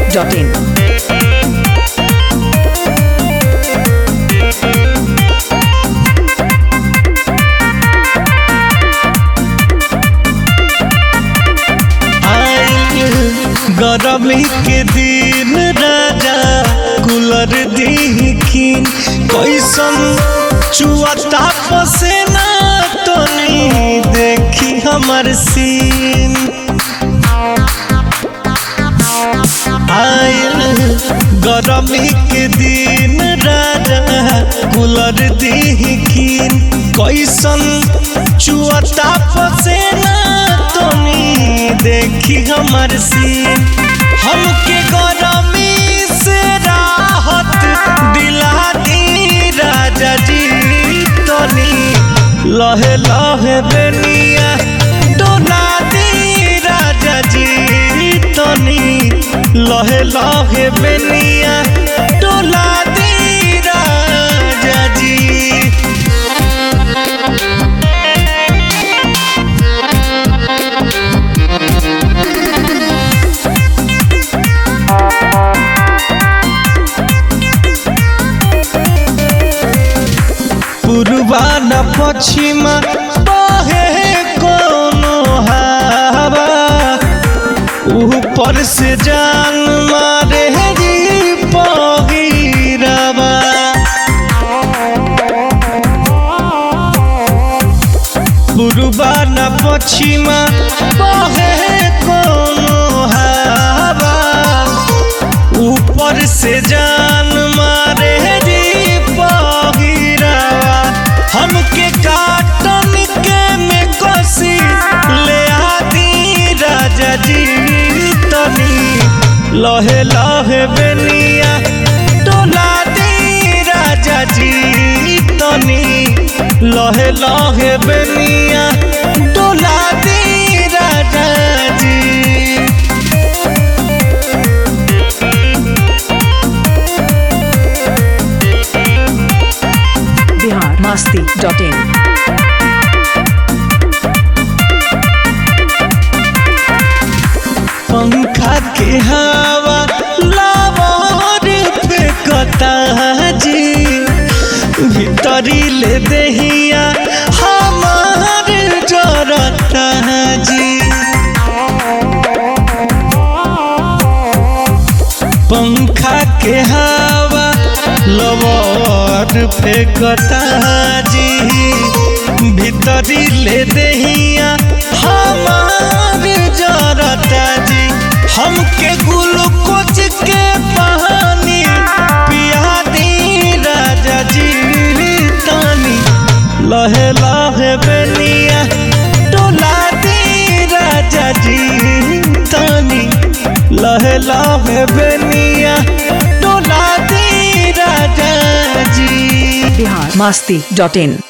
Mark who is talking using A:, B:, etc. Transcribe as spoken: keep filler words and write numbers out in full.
A: Dot in.
B: गरमी के दिन राजा कूलर देखिन कैसन चुअता पसेना तनी देखी हमर सीन आयल गरमी के दिन राजा कूलर देखिन कैसन चुअता पसेना तनी देखी हमर सीन हमके गरमी से राहत दिला दी राजा जी तनी लहे लहे बेनिया डोला दी राजा जी तनी लहे लहे बेनिया डोला दी राजा जी। पूर्वा न पश्चिमा बहे कोनो हवा ऊपर से जान मारे री पगीरवा पूर्वा न पश्चिमा बहे कोनो हवा ऊपर से जान मारे री हमके काटन के में कसी ले आती राजा जी तनी लहे लहे बेनिया डोला दी राजा जी तनी लहे लहे बेनिया डोला दी राजा जी।
A: Masti dot in.
B: पंखा के हवा लावर फेंकता जी भीतरी ले दहिया हमार जरता जी पंखा के हवा लवर फेंकता जी भीतरी ले दहिया हमार जरता जी हमके ग्लूकोज के पानी पिया दी राजा जी तनी लहे लहे बेनिया डोला दी राजा जी तनी लहे लहे बेनिया डोला दी राजा जी।
A: मस्ती डॉट इन।